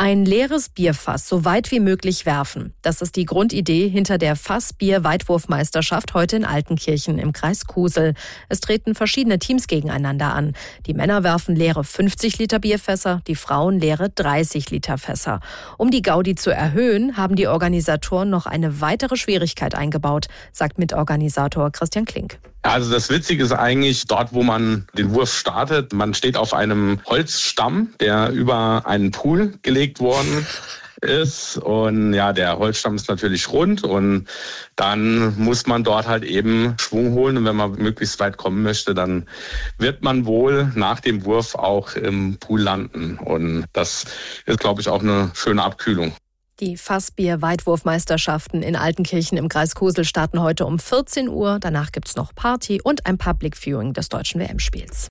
Ein leeres Bierfass so weit wie möglich werfen. Das ist die Grundidee hinter der Fassbier-Weitwurfmeisterschaft heute in Altenkirchen im Kreis Kusel. Es treten verschiedene Teams gegeneinander an. Die Männer werfen leere 50 Liter Bierfässer, die Frauen leere 30 Liter Fässer. Um die Gaudi zu erhöhen, haben die Organisatoren noch eine weitere Schwierigkeit eingebaut, sagt Mitorganisator Christian Klink. Also das Witzige ist eigentlich dort, wo man den Wurf startet. Man steht auf einem Holzstamm, der über einen Pool gelegt worden ist. Und ja, der Holzstamm ist natürlich rund und dann muss man dort halt eben Schwung holen. Und wenn man möglichst weit kommen möchte, dann wird man wohl nach dem Wurf auch im Pool landen. Und das ist, glaube ich, auch eine schöne Abkühlung. Die Fassbier-Weitwurfmeisterschaften in Altenkirchen im Kreis Kusel starten heute um 14 Uhr. Danach gibt's noch Party und ein Public Viewing des deutschen WM-Spiels.